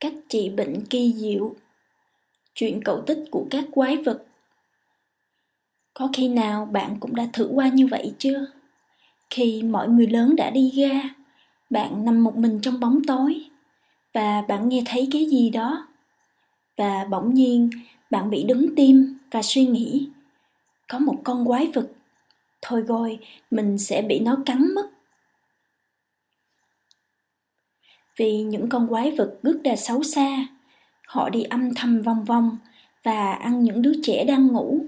Cách trị bệnh kỳ diệu. Chuyện cổ tích của các quái vật. Có khi nào bạn cũng đã thử qua như vậy chưa? Khi mọi người lớn đã đi ra, bạn nằm một mình trong bóng tối và bạn nghe thấy cái gì đó. Và bỗng nhiên bạn bị đứng tim và suy nghĩ, có một con quái vật, thôi rồi mình sẽ bị nó cắn mất. Vì những con quái vật rất là xấu xa, họ đi âm thầm vòng vòng và ăn những đứa trẻ đang ngủ.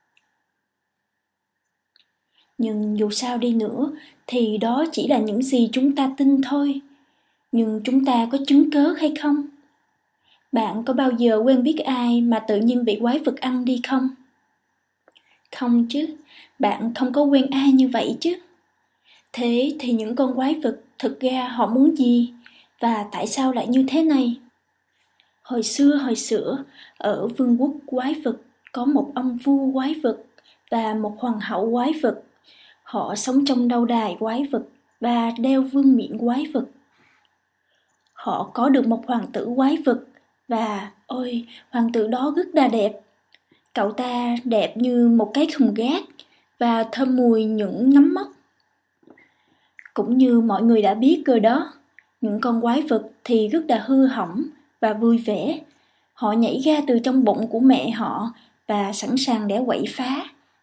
Nhưng dù sao đi nữa thì đó chỉ là những gì chúng ta tin thôi. Nhưng chúng ta có chứng cớ hay không? Bạn có bao giờ quen biết ai mà tự nhiên bị quái vật ăn đi không? Không chứ, bạn không có quen ai như vậy chứ. Thế thì những con quái vật thực ra họ muốn gì? Và tại sao lại như thế này? Hồi xưa, ở vương quốc quái vật có một ông vua quái vật và một hoàng hậu quái vật. Họ sống trong lâu đài quái vật và đeo vương miện quái vật. Họ có được một hoàng tử quái vật và, ôi, hoàng tử đó rất là đẹp. Cậu ta đẹp như một cái thùng rác và thơm mùi những nấm mốc. Cũng như mọi người đã biết rồi đó, những con quái vật thì rất là hư hỏng và vui vẻ. Họ nhảy ra từ trong bụng của mẹ họ và sẵn sàng để quậy phá.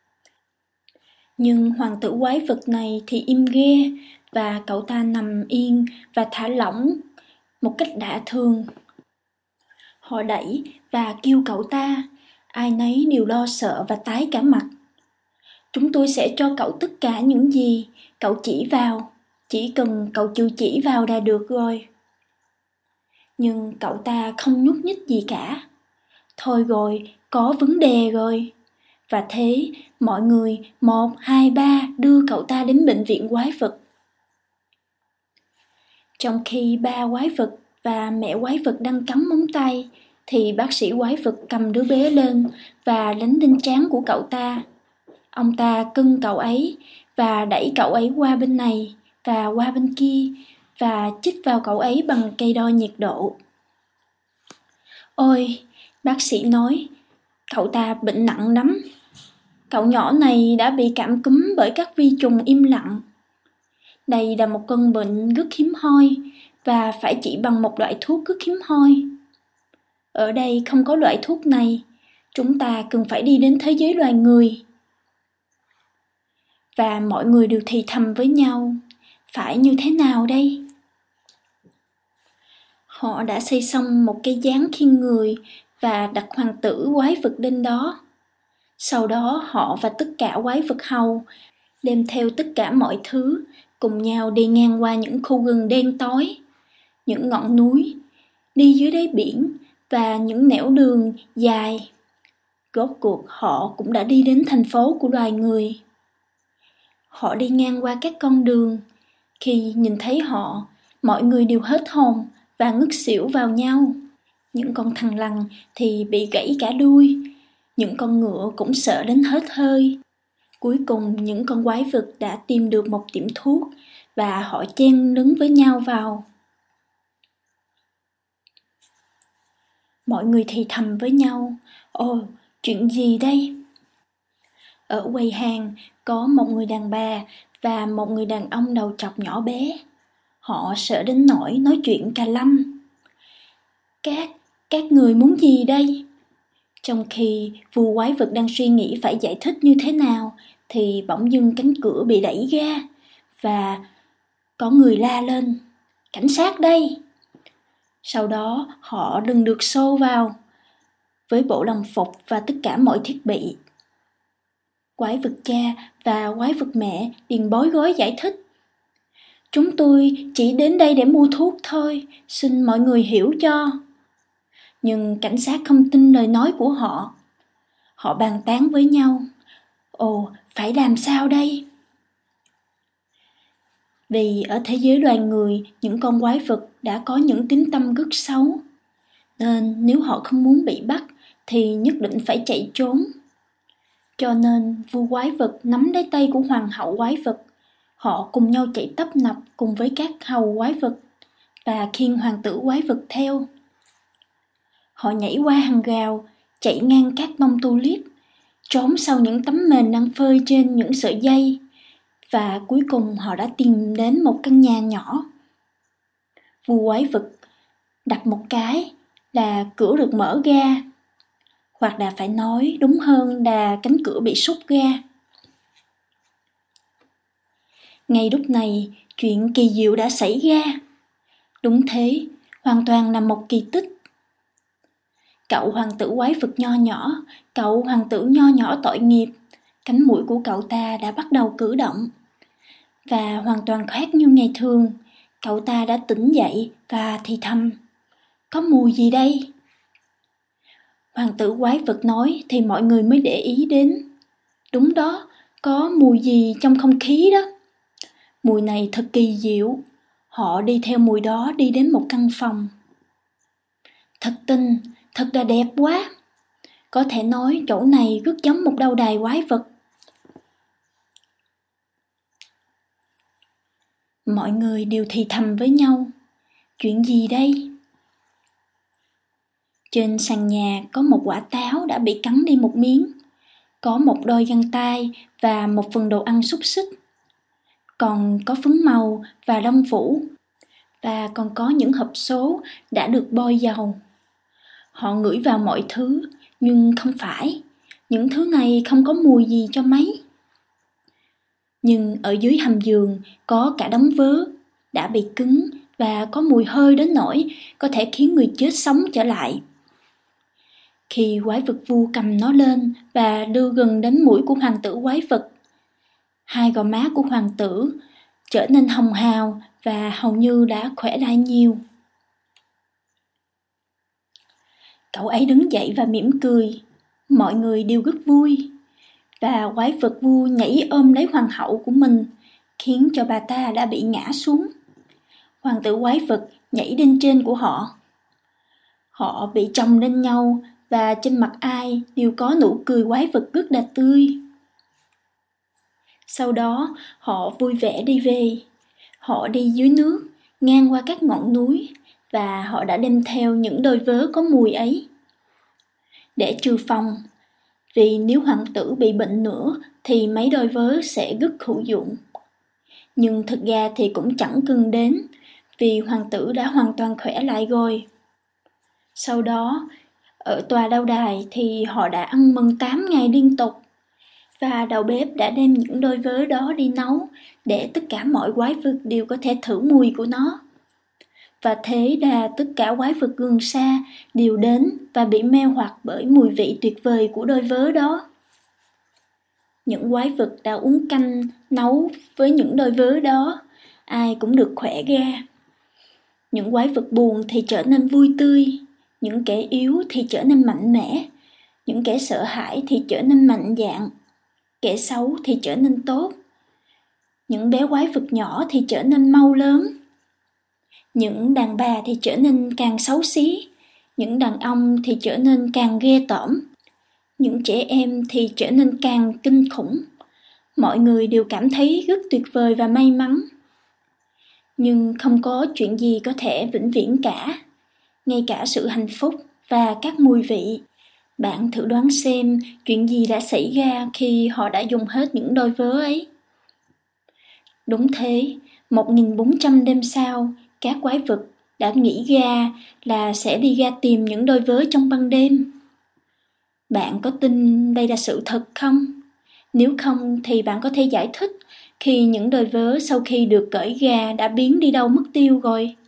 Nhưng hoàng tử quái vật này thì im re và cậu ta nằm yên và thả lỏng một cách lạ thường. Họ đẩy và kêu cậu ta, ai nấy đều lo sợ và tái cả mặt. Chúng tôi sẽ cho cậu tất cả những gì cậu chỉ vào, chỉ cần cậu chịu chỉ vào là được rồi. Nhưng cậu ta không nhúc nhích gì cả. Thôi rồi, có vấn đề rồi. Và thế, mọi người 1, 2, 3 đưa cậu ta đến bệnh viện quái vật. Trong khi ba quái vật và mẹ quái vật đang cắn móng tay, thì bác sĩ quái vật cầm đứa bé lên và đánh lên trán của cậu ta. Ông ta cưng cậu ấy và đẩy cậu ấy qua bên này và qua bên kia và chích vào cậu ấy bằng cây đo nhiệt độ. Ôi, bác sĩ nói, cậu ta bệnh nặng lắm. Cậu nhỏ này đã bị cảm cúm bởi các vi trùng im lặng. Đây là một cơn bệnh rất hiếm hoi và phải trị bằng một loại thuốc rất hiếm hoi. Ở đây không có loại thuốc này, chúng ta cần phải đi đến thế giới loài người. Và mọi người đều thì thầm với nhau, phải như thế nào đây? Họ đã xây xong một cái giáng khiêng người và đặt hoàng tử quái vật lên đó. Sau đó họ và tất cả quái vật hầu đem theo tất cả mọi thứ, cùng nhau đi ngang qua những khu rừng đen tối, những ngọn núi, đi dưới đáy biển và những nẻo đường dài. Rốt cuộc họ cũng đã đi đến thành phố của loài người. Họ đi ngang qua các con đường. Khi nhìn thấy họ, mọi người đều hết hồn và ngất xỉu vào nhau. Những con thằn lằn thì bị gãy cả đuôi. Những con ngựa cũng sợ đến hết hơi. Cuối cùng những con quái vật đã tìm được một tiệm thuốc và họ chen lấn với nhau vào. Mọi người thì thầm với nhau, ồ, chuyện gì đây? Ở quầy hàng có một người đàn bà và một người đàn ông đầu trọc nhỏ bé. Họ sợ đến nỗi nói chuyện cà lăm. Các người muốn gì đây? Trong khi vua quái vật đang suy nghĩ phải giải thích như thế nào, thì bỗng dưng cánh cửa bị đẩy ra và có người la lên, cảnh sát đây! Sau đó họ lần lượt xô vào với bộ đồng phục và tất cả mọi thiết bị. Quái vật cha và quái vật mẹ liền bối rối giải thích. Chúng tôi chỉ đến đây để mua thuốc thôi, xin mọi người hiểu cho. Nhưng cảnh sát không tin lời nói của họ. Họ bàn tán với nhau. Ồ, phải làm sao đây? Vì ở thế giới loài người, những con quái vật đã có những tính tâm rất xấu. Nên nếu họ không muốn bị bắt, thì nhất định phải chạy trốn. Cho nên vua quái vật nắm lấy tay của hoàng hậu quái vật. Họ cùng nhau chạy tấp nập cùng với các hầu quái vật và khiêng hoàng tử quái vật theo. Họ nhảy qua hàng rào, chạy ngang các bông tulip, trốn sau những tấm mền đang phơi trên những sợi dây, và cuối cùng họ đã tìm đến một căn nhà nhỏ. Vua quái vật đập một cái là cửa được mở ra, hoặc là phải nói đúng hơn là cánh cửa bị sút ra. Ngay lúc này, chuyện kỳ diệu đã xảy ra. Đúng thế, hoàn toàn là một kỳ tích. Cậu hoàng tử quái vật nho nhỏ, cậu hoàng tử nho nhỏ tội nghiệp, cánh mũi của cậu ta đã bắt đầu cử động. Và hoàn toàn khác như ngày thường, cậu ta đã tỉnh dậy và thì thầm: "Có mùi gì đây?" Hoàng tử quái vật nói thì mọi người mới để ý đến. Đúng đó, có mùi gì trong không khí đó. Mùi này thật kỳ diệu. Họ đi theo mùi đó đi đến một căn phòng. Thật tinh, thật là đẹp quá. Có thể nói chỗ này rất giống một lâu đài quái vật. Mọi người đều thì thầm với nhau: "Chuyện gì đây?" Trên sàn nhà có một quả táo đã bị cắn đi một miếng, có một đôi găng tay và một phần đồ ăn xúc xích. Còn có phấn màu và lông vũ, và còn có những hộp số đã được bôi dầu. Họ ngửi vào mọi thứ, nhưng không phải, những thứ này không có mùi gì cho mấy. Nhưng ở dưới hầm giường có cả đống vớ đã bị cứng và có mùi hơi đến nỗi có thể khiến người chết sống trở lại. Khi quái vật vua cầm nó lên và đưa gần đến mũi của hoàng tử quái vật, hai gò má của hoàng tử trở nên hồng hào và hầu như đã khỏe lại nhiều. Cậu ấy đứng dậy và mỉm cười. Mọi người đều rất vui. Và quái vật vua nhảy ôm lấy hoàng hậu của mình, khiến cho bà ta đã bị ngã xuống. Hoàng tử quái vật nhảy lên trên của họ. Họ bị chồng lên nhau và trên mặt ai đều có nụ cười quái vật rất là tươi. Sau đó họ vui vẻ đi về. Họ đi dưới nước, ngang qua các ngọn núi, và họ đã đem theo những đôi vớ có mùi ấy. Để trừ phòng, vì nếu hoàng tử bị bệnh nữa thì mấy đôi vớ sẽ rất hữu dụng. Nhưng thực ra thì cũng chẳng cần đến, vì hoàng tử đã hoàn toàn khỏe lại rồi. Sau đó, ở tòa lâu đài thì họ đã ăn mừng 8 ngày liên tục, và đầu bếp đã đem những đôi vớ đó đi nấu để tất cả mọi quái vật đều có thể thử mùi của nó. Và thế là tất cả quái vật gần xa đều đến và bị mê hoặc bởi mùi vị tuyệt vời của đôi vớ đó. Những quái vật đã uống canh nấu với những đôi vớ đó, ai cũng được khỏe ra. Những quái vật buồn thì trở nên vui tươi, những kẻ yếu thì trở nên mạnh mẽ, những kẻ sợ hãi thì trở nên mạnh dạn, kẻ xấu thì trở nên tốt, những bé quái vật nhỏ thì trở nên mau lớn, những đàn bà thì trở nên càng xấu xí, những đàn ông thì trở nên càng ghê tởm, những trẻ em thì trở nên càng kinh khủng. Mọi người đều cảm thấy rất tuyệt vời và may mắn. Nhưng không có chuyện gì có thể vĩnh viễn cả, ngay cả sự hạnh phúc và các mùi vị. Bạn thử đoán xem chuyện gì đã xảy ra khi họ đã dùng hết những đôi vớ ấy. Đúng thế, 1400 đêm sau, các quái vật đã nghĩ ra là sẽ đi ra tìm những đôi vớ trong ban đêm. Bạn có tin đây là sự thật không? Nếu không thì bạn có thể giải thích khi những đôi vớ sau khi được cởi ra đã biến đi đâu mất tiêu rồi.